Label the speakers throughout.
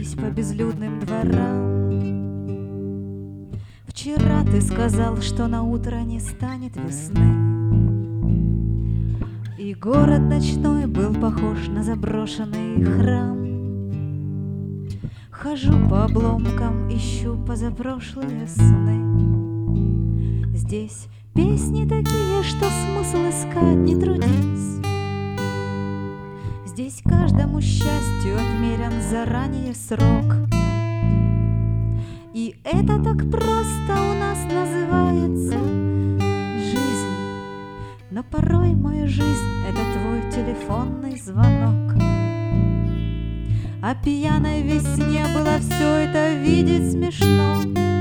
Speaker 1: пройтись по безлюдным дворам. Вчера ты сказал, что на утро не станет весны, и город ночной был похож на заброшенный храм. Хожу по обломкам, ищу позапрошлые сны. Здесь песни такие, что смысл искать не трудись. Здесь каждому счастью отмерен заранее срок. И это так просто у нас называется жизнь. Но порой моя жизнь — это твой телефонный звонок. О пьяной весне было все это видеть смешно.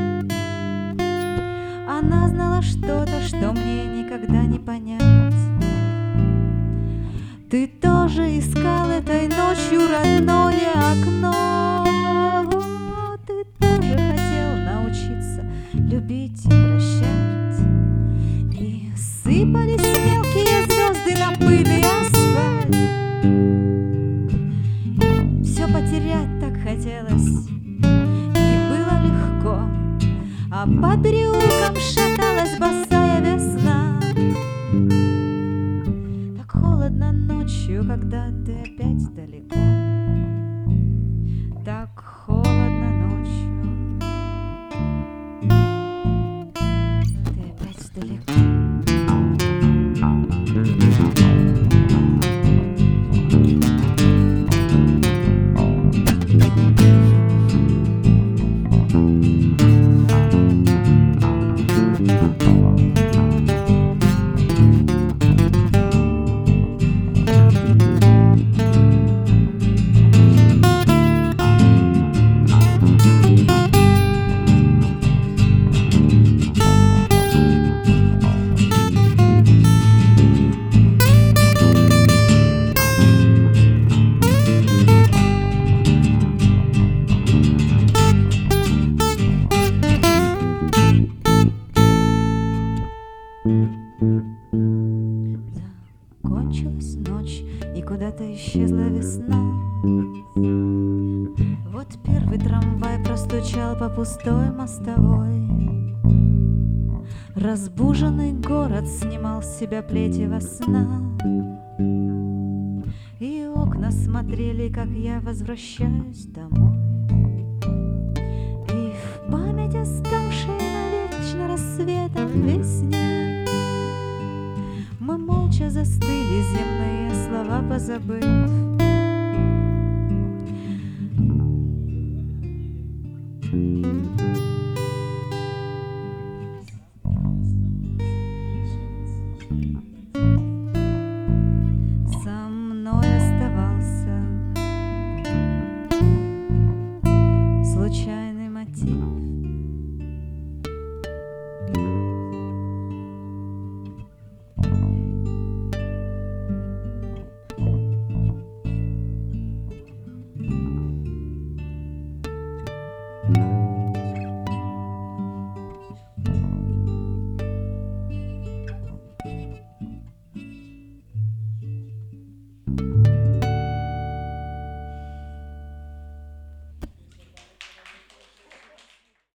Speaker 1: Она знала что-то, что мне никогда не понять. Ты тоже искал этой ночью родное окно. Ты тоже хотел научиться любить и прощать. И сыпались мелкие звезды на пыльный асфальт. Все потерять так хотелось, и было легко. А по переулкам шаталась босая весна. Так холодно ночью, когда ты опять далеко. Так холодно ночью, ты опять далеко. Закончилась ночь, и куда-то исчезла весна. Вот первый трамвай простучал по пустой мостовой. Разбуженный город снимал с себя плетьево сна. И окна смотрели, как я возвращаюсь домой. И в память оставшей навечно рассветом весне мы молча застыли, земные слова позабыв.